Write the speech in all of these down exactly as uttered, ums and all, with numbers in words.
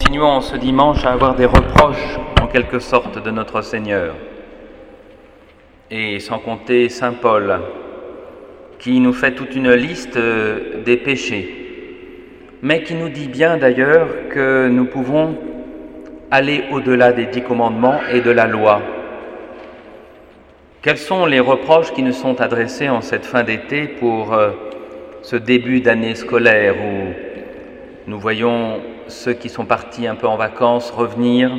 continuons ce dimanche à avoir des reproches, en quelque sorte, de notre Seigneur. Et sans compter Saint Paul, qui nous fait toute une liste des péchés, mais qui nous dit bien d'ailleurs que nous pouvons aller au-delà des dix commandements et de la loi. Quels sont les reproches qui nous sont adressés en cette fin d'été pour euh, ce début d'année scolaire où nous voyons ceux qui sont partis un peu en vacances revenir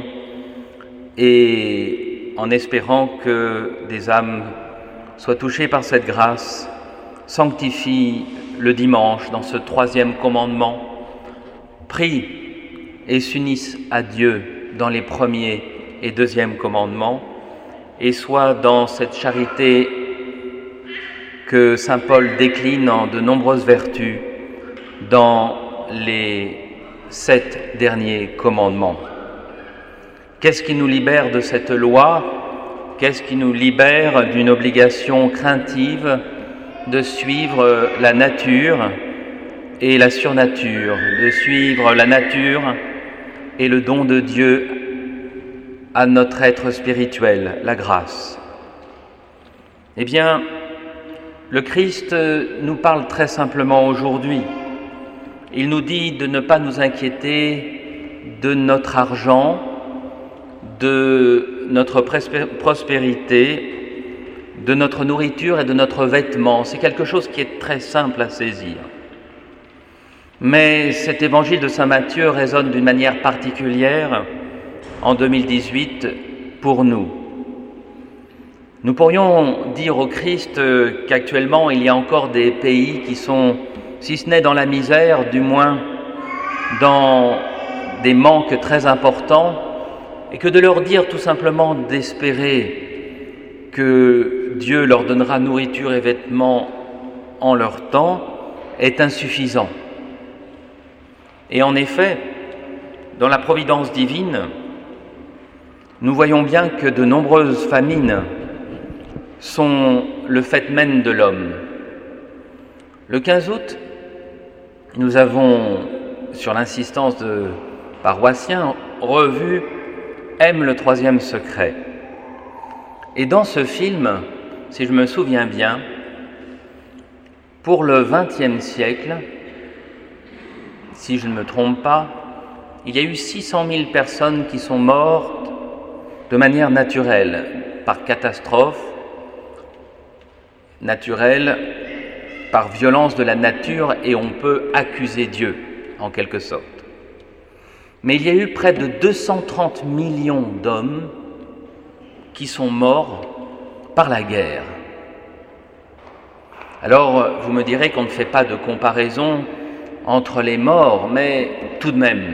et en espérant que des âmes soient touchées par cette grâce, sanctifient le dimanche dans ce troisième commandement, prient et s'unissent à Dieu dans les premiers et deuxième commandements et soient dans cette charité que saint Paul décline en de nombreuses vertus dans les sept derniers commandements. Qu'est-ce qui nous libère de cette loi? Qu'est-ce qui nous libère d'une obligation craintive de suivre la nature et la surnature, de suivre la nature et le don de Dieu à notre être spirituel, la grâce? Eh bien, le Christ nous parle très simplement aujourd'hui. Il nous dit de ne pas nous inquiéter de notre argent, de notre prospérité, de notre nourriture et de notre vêtement. C'est quelque chose qui est très simple à saisir. Mais cet évangile de saint Matthieu résonne d'une manière particulière en deux mille dix-huit pour nous. Nous pourrions dire au Christ qu'actuellement il y a encore des pays qui sont, si ce n'est dans la misère, du moins dans des manques très importants, et que de leur dire tout simplement d'espérer que Dieu leur donnera nourriture et vêtements en leur temps est insuffisant. Et en effet, dans la providence divine, nous voyons bien que de nombreuses famines sont le fait même de l'homme. Le quinze août, nous avons, sur l'insistance de paroissiens, revu « Aime le troisième secret ». Et dans ce film, si je me souviens bien, pour le vingtième siècle, si je ne me trompe pas, il y a eu six cent mille personnes qui sont mortes de manière naturelle, par catastrophe naturelle, par violence de la nature, et on peut accuser Dieu, en quelque sorte. Mais il y a eu près de deux cent trente millions d'hommes qui sont morts par la guerre. Alors, vous me direz qu'on ne fait pas de comparaison entre les morts, mais tout de même,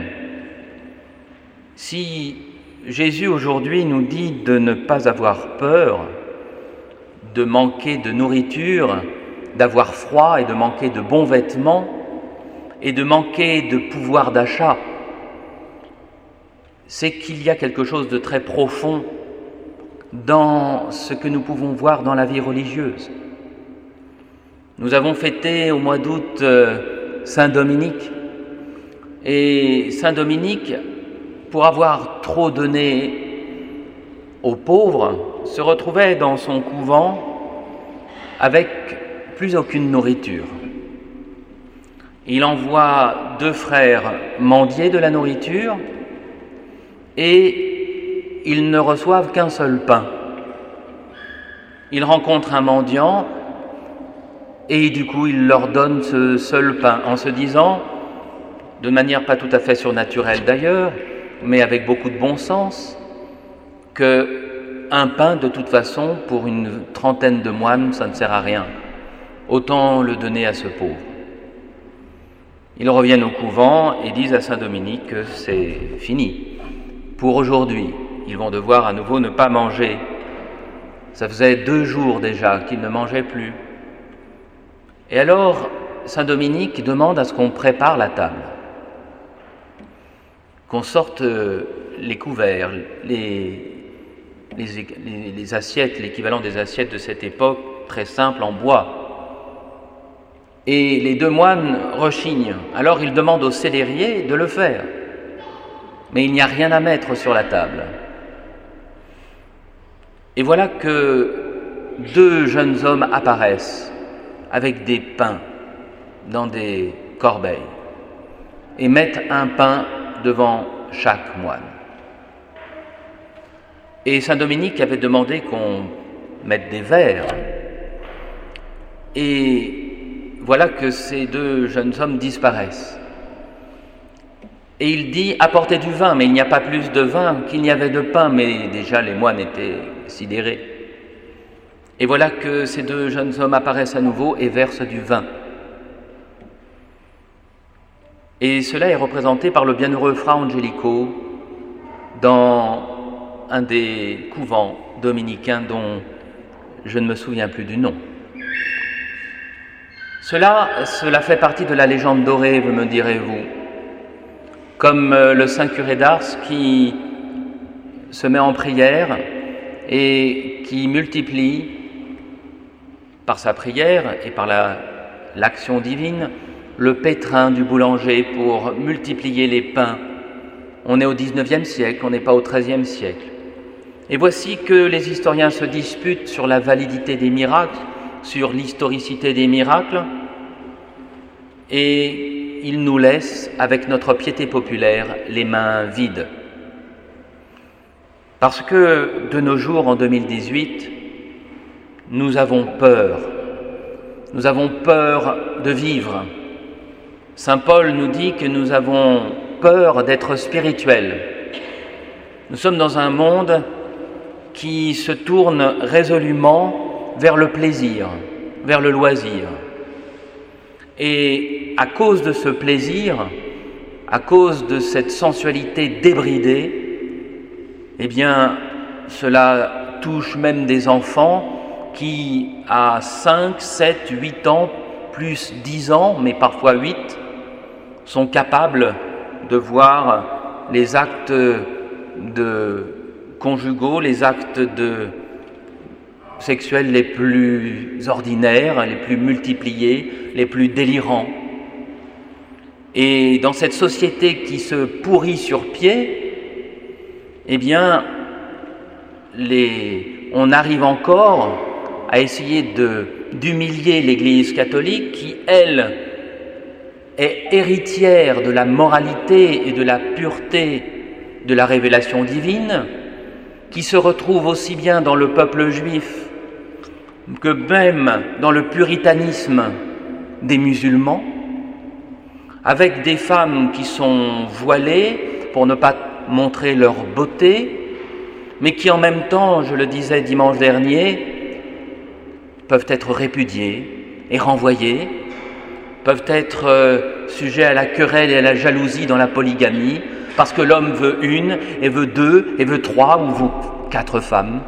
si Jésus aujourd'hui nous dit de ne pas avoir peur, de manquer de nourriture, d'avoir froid et de manquer de bons vêtements et de manquer de pouvoir d'achat, c'est qu'il y a quelque chose de très profond dans ce que nous pouvons voir dans la vie religieuse. Nous avons fêté au mois d'août euh, Saint Dominique, et Saint Dominique, pour avoir trop donné aux pauvres, se retrouvait dans son couvent avec plus aucune nourriture. Il envoie deux frères mendier de la nourriture et ils ne reçoivent qu'un seul pain. Il rencontre un mendiant et du coup il leur donne ce seul pain en se disant, de manière pas tout à fait surnaturelle d'ailleurs, mais avec beaucoup de bon sens, qu'un pain de toute façon pour une trentaine de moines ça ne sert à rien, autant le donner à ce pauvre. Ils reviennent au couvent et disent à saint Dominique que c'est fini. Pour aujourd'hui, ils vont devoir à nouveau ne pas manger. Ça faisait deux jours déjà qu'ils ne mangeaient plus. Et alors, saint Dominique demande à ce qu'on prépare la table, qu'on sorte les couverts, les, les, les, les assiettes, l'équivalent des assiettes de cette époque, très simple en bois. Et les deux moines rechignent. Alors ils demandent au célérier de le faire. mais il n'y a rien à mettre sur la table. Et voilà que deux jeunes hommes apparaissent avec des pains dans des corbeilles et mettent un pain devant chaque moine. Et saint Dominique avait demandé qu'on mette des verres. Et voilà que ces deux jeunes hommes disparaissent. Et il dit « apportez du vin », mais il n'y a pas plus de vin qu'il n'y avait de pain, mais déjà les moines étaient sidérés. Et voilà que ces deux jeunes hommes apparaissent à nouveau et versent du vin. Et cela est représenté par le bienheureux Fra Angelico dans un des couvents dominicains dont je ne me souviens plus du nom. Cela, cela fait partie de la légende dorée, me direz-vous, comme le saint curé d'Ars qui se met en prière et qui multiplie par sa prière et par la, l'action divine le pétrin du boulanger pour multiplier les pains. On est au dix-neuvième siècle, on n'est pas au treizième siècle. Et voici que les historiens se disputent sur la validité des miracles, sur l'historicité des miracles, et ils nous laissent, avec notre piété populaire, les mains vides. Parce que, de nos jours, en deux mille dix-huit, nous avons peur. Nous avons peur de vivre. Saint Paul nous dit que nous avons peur d'être spirituels. Nous sommes dans un monde qui se tourne résolument vers le plaisir, vers le loisir. Et à cause de ce plaisir, à cause de cette sensualité débridée, eh bien, cela touche même des enfants qui, à cinq, sept, huit ans, plus dix ans, mais parfois huit, sont capables de voir les actes de conjugaux, les actes de sexuels les plus ordinaires, les plus multipliés, les plus délirants. Et dans cette société qui se pourrit sur pied, eh bien, les, on arrive encore à essayer de, d'humilier l'Église catholique qui, elle, est héritière de la moralité et de la pureté de la révélation divine, qui se retrouve aussi bien dans le peuple juif que même dans le puritanisme des musulmans, avec des femmes qui sont voilées pour ne pas montrer leur beauté, mais qui en même temps, je le disais dimanche dernier, peuvent être répudiées et renvoyées, peuvent être euh, sujets à la querelle et à la jalousie dans la polygamie, parce que l'homme veut une, et veut deux, et veut trois, ou veut quatre femmes.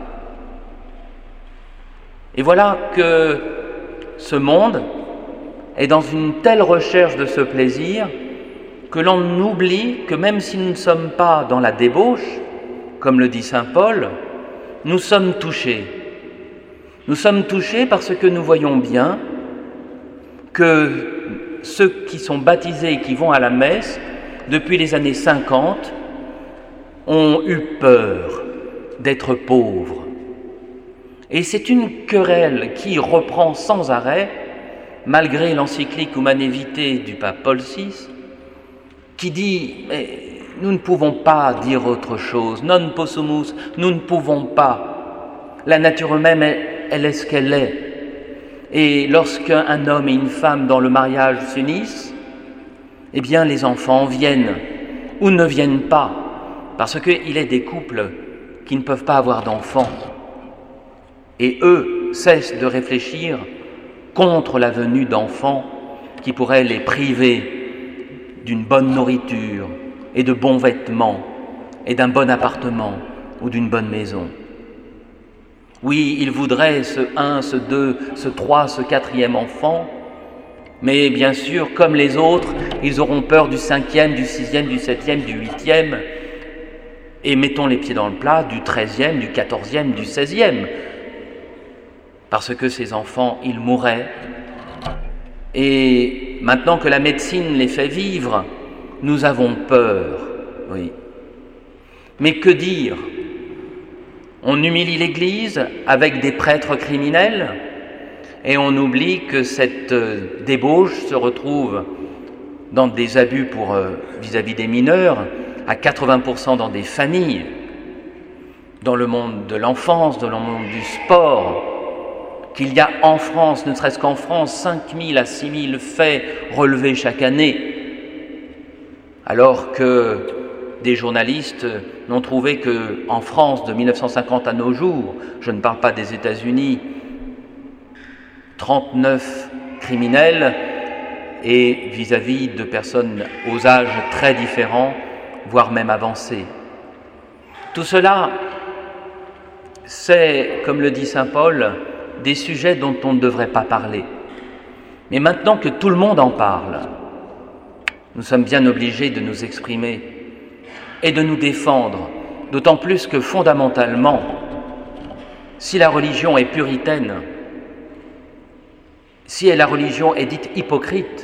Et voilà que ce monde est dans une telle recherche de ce plaisir que l'on oublie que même si nous ne sommes pas dans la débauche, comme le dit saint Paul, nous sommes touchés. Nous sommes touchés parce que nous voyons bien que ceux qui sont baptisés et qui vont à la messe depuis les années cinquante ont eu peur d'être pauvres. Et c'est une querelle qui reprend sans arrêt, malgré l'encyclique Humanae Vitae du pape Paul six, qui dit « nous ne pouvons pas dire autre chose, non possumus, nous ne pouvons pas. La nature même, elle, elle est ce qu'elle est. » Et lorsqu'un homme et une femme dans le mariage s'unissent, eh bien les enfants viennent ou ne viennent pas, parce qu'il est des couples qui ne peuvent pas avoir d'enfants. Et eux cessent de réfléchir contre la venue d'enfants qui pourraient les priver d'une bonne nourriture et de bons vêtements et d'un bon appartement ou d'une bonne maison. Oui, ils voudraient ce un, ce deux, ce trois, ce quatrième enfant, mais bien sûr, comme les autres, ils auront peur du cinquième, du sixième, du septième, du huitième, et mettons les pieds dans le plat, du treizième, du quatorzième, du seizième, parce que ces enfants, ils mourraient. Et maintenant que la médecine les fait vivre, nous avons peur, oui. Mais que dire? On humilie l'Église avec des prêtres criminels et on oublie que cette débauche se retrouve dans des abus pour euh, vis-à-vis des mineurs, à quatre-vingts pour cent dans des familles, dans le monde de l'enfance, dans le monde du sport, qu'il y a en France, ne serait-ce qu'en France, cinq mille à six mille faits relevés chaque année, alors que des journalistes n'ont trouvé qu'en France, de mille neuf cent cinquante à nos jours, je ne parle pas des États-Unis, trente-neuf criminels, et vis-à-vis de personnes aux âges très différents, voire même avancés. Tout cela, c'est, comme le dit saint Paul, des sujets dont on ne devrait pas parler. Mais maintenant que tout le monde en parle, nous sommes bien obligés de nous exprimer et de nous défendre, d'autant plus que fondamentalement, si la religion est puritaine, si la religion est dite hypocrite,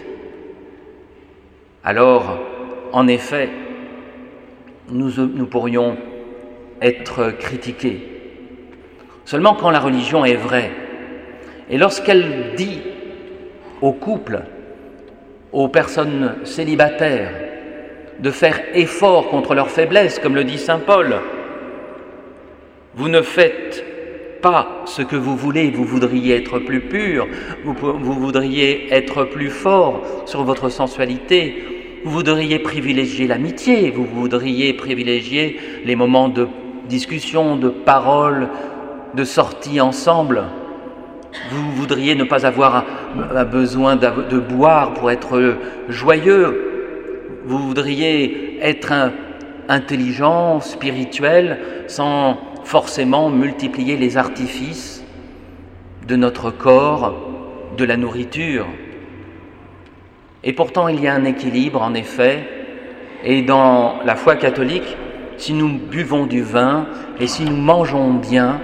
alors, en effet, nous, nous pourrions être critiqués. Seulement quand la religion est vraie, et lorsqu'elle dit aux couples, aux personnes célibataires, de faire effort contre leur faiblesse, comme le dit saint Paul, vous ne faites pas ce que vous voulez, vous voudriez être plus pur, vous, vous voudriez être plus fort sur votre sensualité, vous voudriez privilégier l'amitié, vous voudriez privilégier les moments de discussion, de parole, de sortie ensemble. Vous voudriez ne pas avoir besoin de boire pour être joyeux. Vous voudriez être intelligent, spirituel, sans forcément multiplier les artifices de notre corps, de la nourriture. Et pourtant, il y a un équilibre, en effet, et dans la foi catholique, si nous buvons du vin et si nous mangeons bien,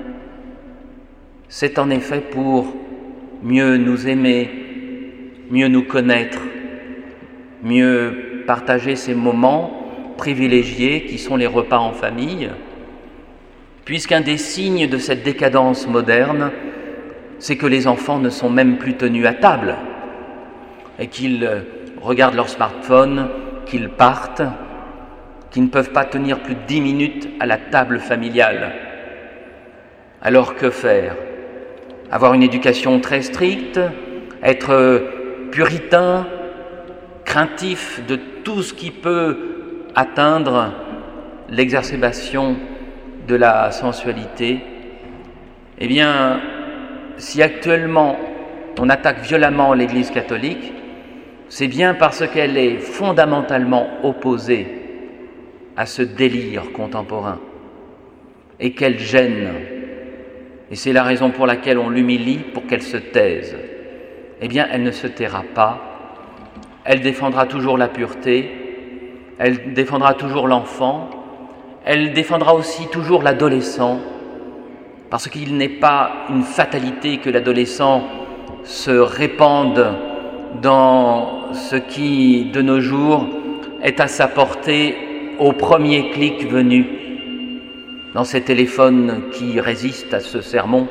c'est en effet pour mieux nous aimer, mieux nous connaître, mieux partager ces moments privilégiés qui sont les repas en famille, puisqu'un des signes de cette décadence moderne, c'est que les enfants ne sont même plus tenus à table et qu'ils regardent leur smartphone, qu'ils partent, qu'ils ne peuvent pas tenir plus de dix minutes à la table familiale. Alors que faire? Avoir une éducation très stricte, être puritain, craintif de tout ce qui peut atteindre l'exacerbation de la sensualité? Eh bien, si actuellement on attaque violemment l'Église catholique, c'est bien parce qu'elle est fondamentalement opposée à ce délire contemporain et qu'elle gêne. Et c'est la raison pour laquelle on l'humilie, pour qu'elle se taise. Eh bien, elle ne se taira pas. Elle défendra toujours la pureté, elle défendra toujours l'enfant, elle défendra aussi toujours l'adolescent, parce qu'il n'est pas une fatalité que l'adolescent se répande dans ce qui, de nos jours, est à sa portée au premier clic venu, dans ces téléphones qui résistent à ce sermon.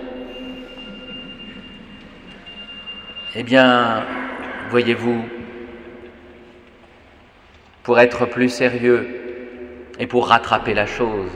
Eh bien, voyez-vous, pour être plus sérieux et pour rattraper la chose,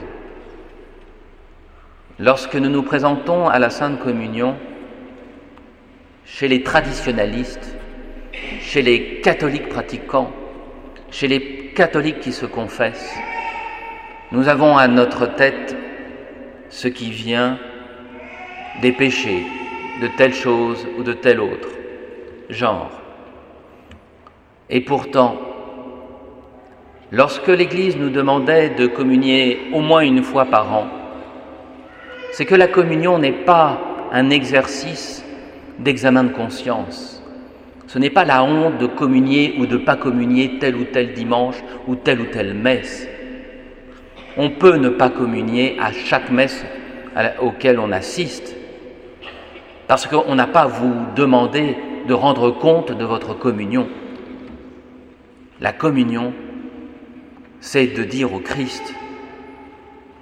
lorsque nous nous présentons à la Sainte Communion, chez les traditionalistes, chez les catholiques pratiquants, chez les catholiques qui se confessent, nous avons à notre tête ce qui vient des péchés de telle chose ou de tel autre genre. Et pourtant, lorsque l'Église nous demandait de communier au moins une fois par an, c'est que la communion n'est pas un exercice d'examen de conscience. Ce n'est pas la honte de communier ou de ne pas communier tel ou tel dimanche ou telle ou telle messe. On peut ne pas communier à chaque messe auquel on assiste, parce qu'on n'a pas à vous demander de rendre compte de votre communion. La communion, c'est de dire au Christ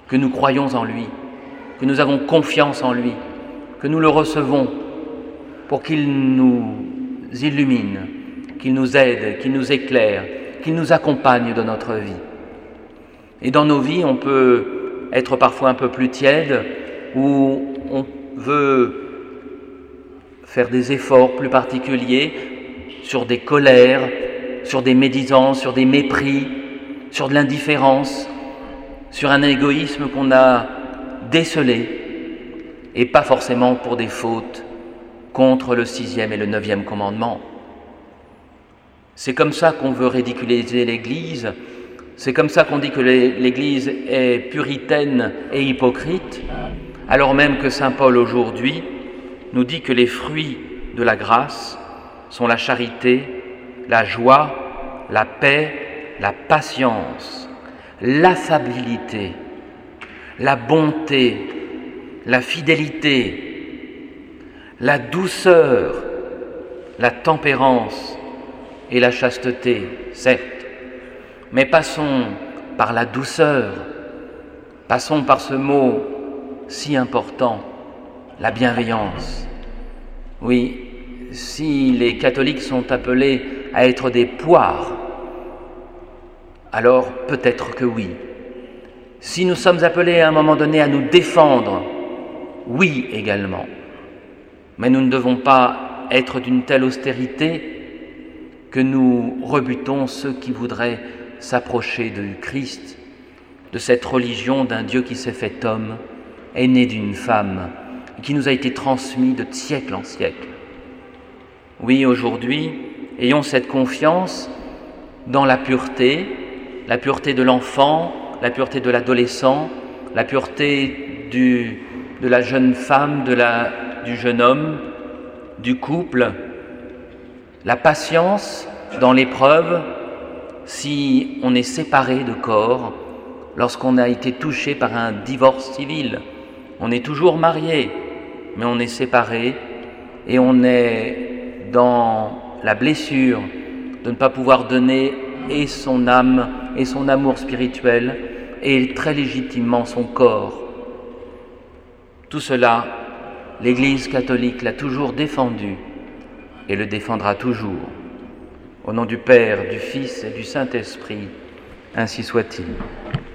que nous croyons en lui, que nous avons confiance en lui, que nous le recevons pour qu'il nous illumine, qu'il nous aide, qu'il nous éclaire, qu'il nous accompagne dans notre vie. Et dans nos vies, on peut être parfois un peu plus tiède, ou on veut faire des efforts plus particuliers sur des colères, sur des médisances, sur des mépris, sur de l'indifférence, sur un égoïsme qu'on a décelé, et pas forcément pour des fautes contre le sixième et le neuvième commandement. C'est comme ça qu'on veut ridiculiser l'Église, c'est comme ça qu'on dit que l'Église est puritaine et hypocrite, alors même que saint Paul aujourd'hui nous dit que les fruits de la grâce sont la charité, la joie, la paix, la patience, l'affabilité, la bonté, la fidélité, la douceur, la tempérance et la chasteté, certes. Mais passons par la douceur, passons par ce mot si important, la bienveillance. Oui, si les catholiques sont appelés à être des poires, alors peut-être que oui. Si nous sommes appelés à un moment donné à nous défendre, oui également. Mais nous ne devons pas être d'une telle austérité que nous rebutons ceux qui voudraient s'approcher du Christ, de cette religion d'un Dieu qui s'est fait homme, est né d'une femme, qui nous a été transmis de siècle en siècle. Oui, aujourd'hui, ayons cette confiance dans la pureté, la pureté de l'enfant, la pureté de l'adolescent, la pureté du, de la jeune femme, de la, du jeune homme, du couple, la patience dans l'épreuve si on est séparé de corps, lorsqu'on a été touché par un divorce civil. On est toujours marié, mais on est séparé et on est dans la blessure de ne pas pouvoir donner et son âme et son amour spirituel et très légitimement son corps. Tout cela, l'Église catholique l'a toujours défendu et le défendra toujours. Au nom du Père, du Fils et du Saint-Esprit, ainsi soit-il.